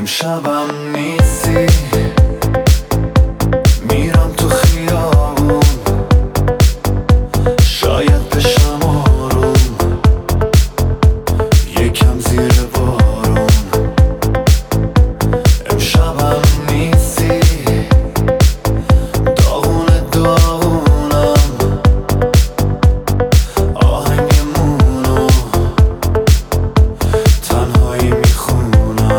امشبم نیستی، میرم تو خیابون، شاید بشم آروم، یکم زیر بارون. امشبم نیستی، داغونه داغونم، آهنگمونو تنهایی میخونم.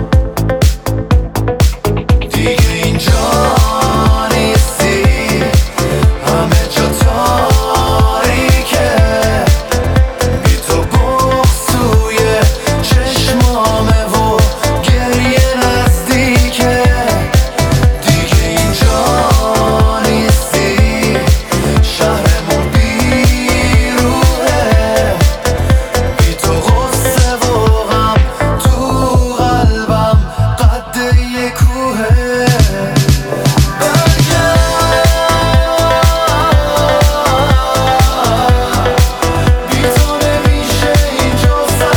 دیگه اینجا نیستی، همه جا تاریکه، بی تو بغض توی چشمامه و گریه نزدیکه. دیگه اینجا نیستی، شهرمون بیروحه، بی تو غصه و غم تو قلبم قد یه کوهه. بی تو نمیشه اینجا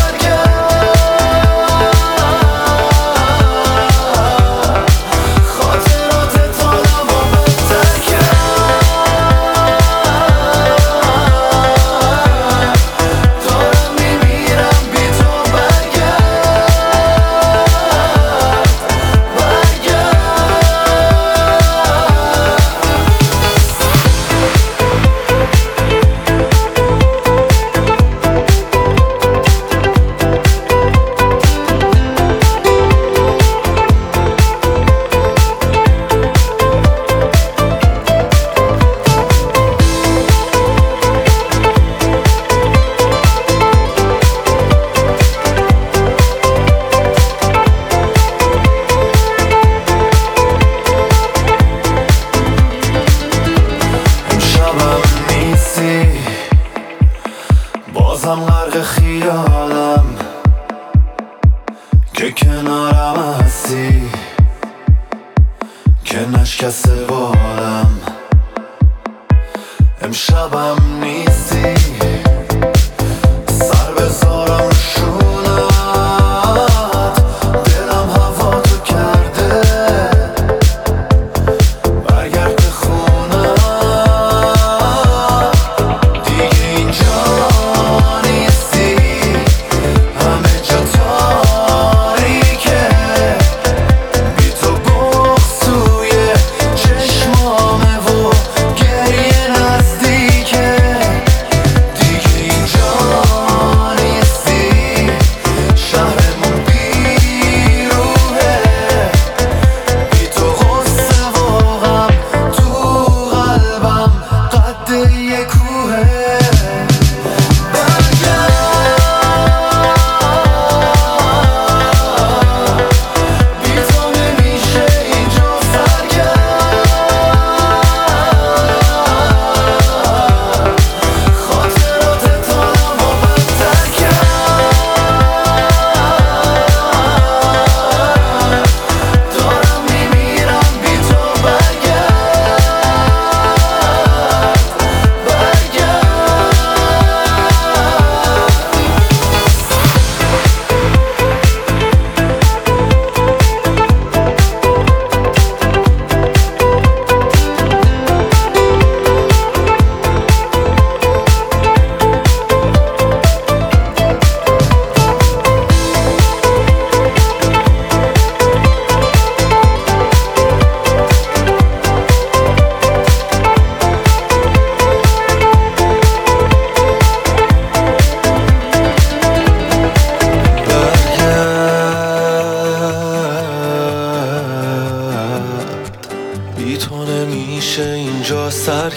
سرگرد، خاطرات حالمو بدتر کرد. دارم میمیرم بی تو، امشبم نیستی، بازم غرق خیالم که کنارم هستی، که نشکسته بالم. امشبم نیستی، سر بذارم رو شونت، دلم هوا تو کرده، برگرد به خونه. دیگه اینجا نیستی، همه جا تاریکه، بی تو بغض توی چشمامه و گریه نزدیکه. دیگه اینجا نیستی، شهرمون بیروحه، بی تو غصه و غم تو قلبم قد یه کوهه. بی تو نمیشه اینجا سرگرد، خاطرات حالمو بدتر کرد. دارم میمیرم بی تو، بی تو نمیشه اینجا سر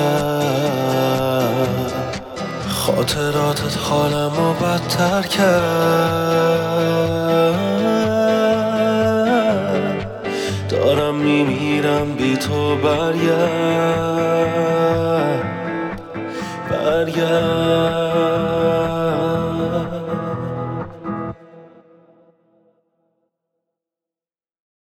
کرد، خاطراتت حالمو بدتر کرد.